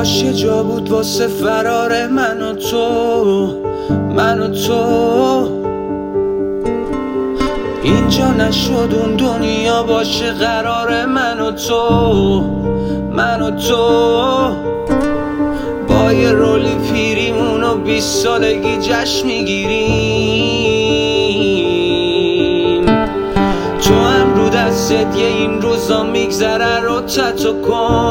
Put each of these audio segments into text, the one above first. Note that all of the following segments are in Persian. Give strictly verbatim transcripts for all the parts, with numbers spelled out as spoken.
کاش یه جا بود واسه فرار من و تو، من و تو. اینجا نشد اون دنیا باشه قرار من و تو، من و تو. با یه رولی پیریمون و بیست سالگی جشن میگیریم. تو هم رو دستت یه این روزا میگذره رو تتو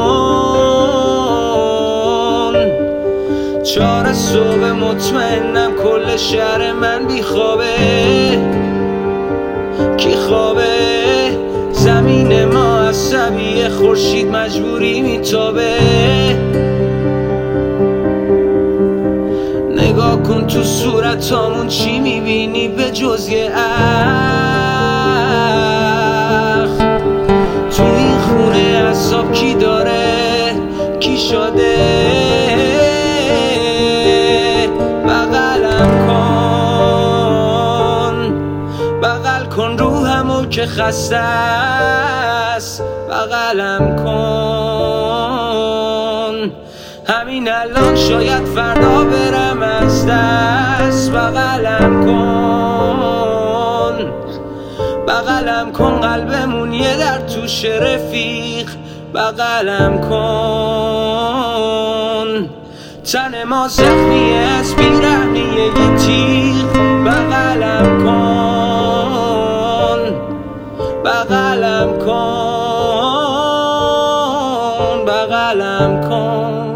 کن. چهار صبح مطمئنم کل شهر من بیخوابه. کی خوابه؟ زمین ما عصبیه، خورشید مجبوری میتابه. نگاه کن تو صورتامون چی میبینی به جز یه اخ؟ تو این خونه عذاب کی داره؟ کی شده؟ بغلم کن، بغل کن روحمو که خسته است. بغلم کن، همین الان شاید فردا برم از دست. بغلم کن، بغلم کن، قلبمون یه در توش رفیق. بغلم کن، تن ما زخمیه از بیرحمی یه تیغ. بغلم کن، بغلم کن، بغلم کن.